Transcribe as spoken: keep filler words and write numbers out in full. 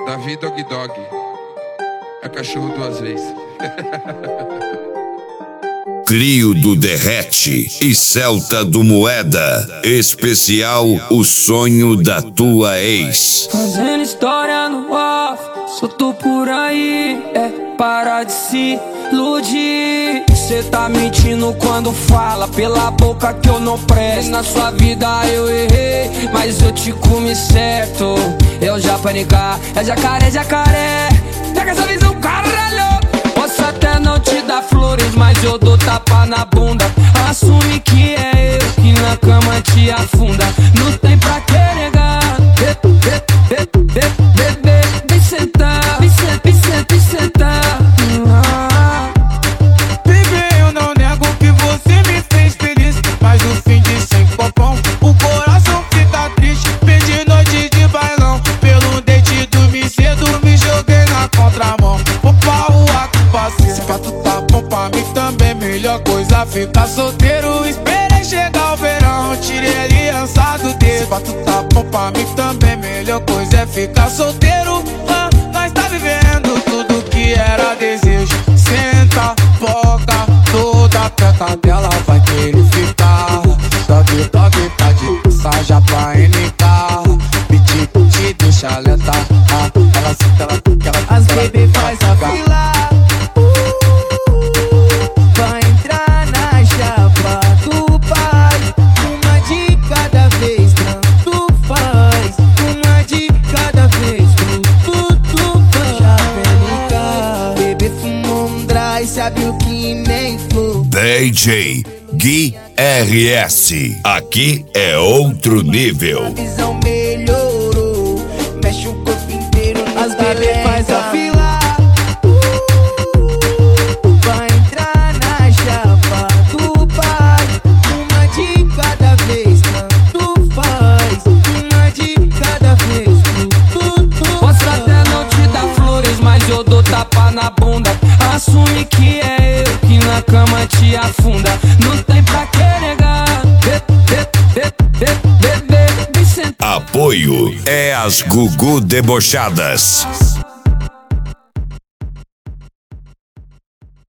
Davi Dog Dog. É cachorro duas vezes. Crio do Derrete e Celta do Moeda. Especial O Sonho da Tua Ex. Fazendo história no off, solto por aí. É parar de se iludir. Cê tá mentindo quando fala pela boca que eu não presto. Na sua vida eu errei, mas eu te comi certo. Eu já panicar, é jacaré, jacaré. Pega essa visão, caralho. Posso até não te dar flores, mas eu dou tapa na bunda. Assume que é eu que na cama te afunda. Não tem pra que negar. Bebê, vem sentar, vem sentar, vem sentar, vem sentar. Bebê, eu não nego que você me fez feliz, mas no fim de sem popão o coração fica triste. Perdi noite de bailão, pelo dente dormi cedo, me joguei na contramão. Opa, o ato passei. Se pra tu tá bom pra mim também, melhor coisa ficar solteiro. Esperei chegar o verão, tirei a aliança do dedo. Se pra tu tá bom pra mim também, melhor coisa é ficar solteiro. Ah, nós tá vivendo tudo que era desejo. Senta, foca, toda a teta dela vai querer ficar. Dog, dog, tá de saja pra N K. Piti, piti, deixa alerta. Ah, ela senta, ela fica, ela fica. As bebê faz a fila. Vai entrar na chapa do pai. Uma de cada vez, tanto faz. Uma de cada vez, tu, tu, tu faz. Chapelica, bebê fumou um dry, sabe o que nem flor. D J Gui R S. Aqui é outro nível. A visão melhorou, mexe o corpo inteiro. As bebê faz a fila. Vai entrar na chapa do pai. Uma de cada vez, tanto faz. Uma de cada vez, tu, tu, tu. Posso até não te dar flores, mas eu dou tapa na bunda. Assume que é eu que na cama te afunda. Não tem pra que negar. Bebê, vem sentar. Apoio é as Gugu Debochadas.